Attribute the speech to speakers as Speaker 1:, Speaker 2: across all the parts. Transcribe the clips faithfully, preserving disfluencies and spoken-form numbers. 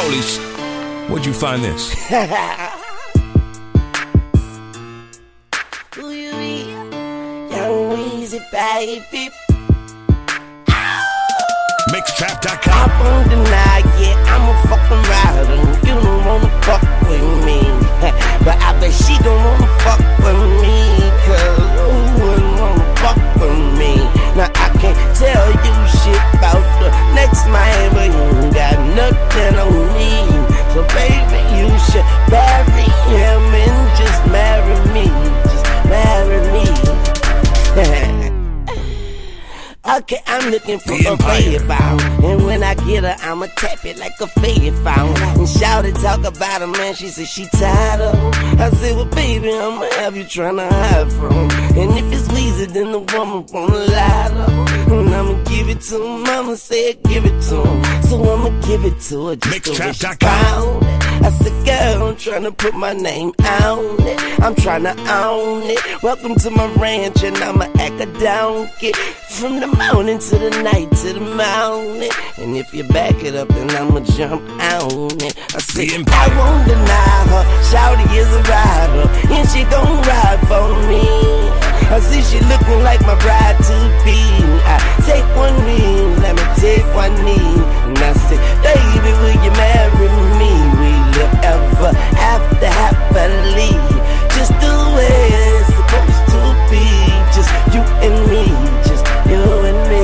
Speaker 1: Rollies, where'd you find this?
Speaker 2: Who you be? Young Weezy, baby.
Speaker 1: Mixtrap dot
Speaker 2: I
Speaker 1: com.
Speaker 2: won't deny it, I'm a fucking rider. You don't wanna fuck with me, but I bet she don't wanna fuck with me, cause who wouldn't wanna fuck with me? Now I can't tell you shit about the next man, but you ain't got nothing on me. So baby, you should marry him and just marry me, just marry me. Okay, I'm looking for
Speaker 1: The
Speaker 2: a
Speaker 1: Empire.
Speaker 2: paybound, and when I get her, I'ma tap it like a fade found. And shout it, talk about her, man, she said she tired of him. I said, well, baby, I'ma have you tryna hide from. And if it's Weezy, then the woman wanna lie to him. And I'ma give it to him, Mama said give it to him. So I'ma give it to her just to
Speaker 1: Mixtrap
Speaker 2: wish
Speaker 1: dot com.
Speaker 2: I said, girl, I'm tryna put my name on it. I'm tryna own it. Welcome to my ranch, and I'ma act a donkey. From the morning to the night to the morning. And if you back it up, then I'ma jump on it. I said, I won't deny her. Shawty is a rider, and she gon' ride for me. I see she looking like my bride to be. I take one knee, let me take one knee. And I said, baby, will you marry me? We live ever after happily, just the way it's supposed to be. Just you and me, just you and me.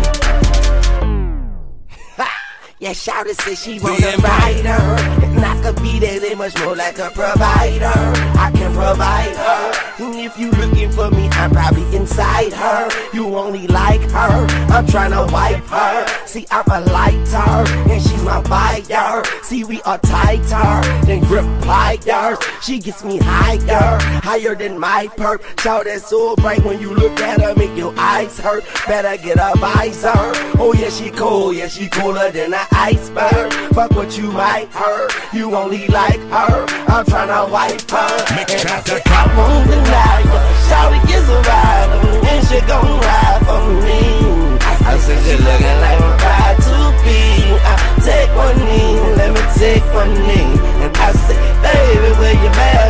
Speaker 2: Ha! Yeah, Shawty said she wanna ride her, and I could be there, they much more like a provider. I can provide her, and if you looking for me, I'm probably inside her. You only like her, I'm tryna wipe her. See, I'm a lighter, and she's my buyer. See, we are tighter than grip pliers. She gets me higher, higher than my perp. Shout that so bright when you look at her, make your eyes hurt. Better get a visor. Oh yeah, she cold, yeah, she cooler than an iceberg. Fuck what you might hurt, you only like her. I'm tryna wipe her, and I said I won't deny you. Shawty is a rider, and she gon' ride for me. I said she looking like my bride to be. I take one knee, let me take one knee. And I said, baby, will you marry